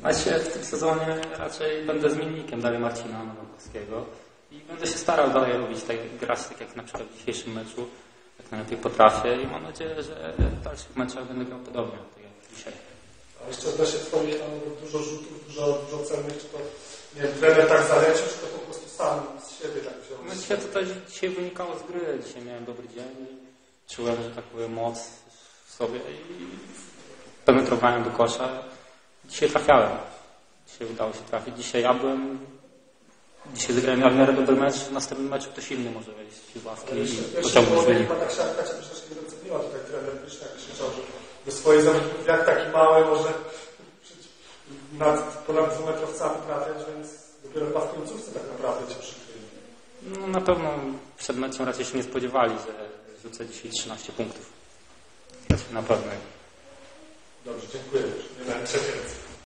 W tym sezonie raczej będę zmiennikiem dalej Marcina Nowakowskiego i będę się starał dalej robić grać tak jak na przykład w dzisiejszym meczu, jak najlepiej potrafię i mam nadzieję, że w dalszych meczach będę grał podobnie, tak jak dzisiaj. A jeszcze odnośnie Twoich dużo rzutów, dużo celnych, czy to nie wiem, trener tak zalecił, czy to po prostu sam z siebie tak wziął? Myślę, to też dzisiaj wynikało z gry. Dzisiaj miałem dobry dzień i czułem, że tak powiem, moc w sobie i penetrowałem do kosza. Dzisiaj trafiałem. Dzisiaj udało się trafić. Dzisiaj zagrałem w miarę dobry mecz, w następnym meczu ktoś inny może wejść z ławki i pociągnąć wynik. Tak siatka Cię troszeczkę nie doceniła tutaj trener Pyszczak, krzyczał, że do swoich zawodników jak taki mały może ponad 2 metrowcami trafiać, więc dopiero chyba w końcówce tak naprawdę Cię przykryli. No na pewno przed meczem raczej się nie spodziewali, że rzucę dzisiaj 13 punktów. Na pewno. Dobrze, dziękuję. Nie będę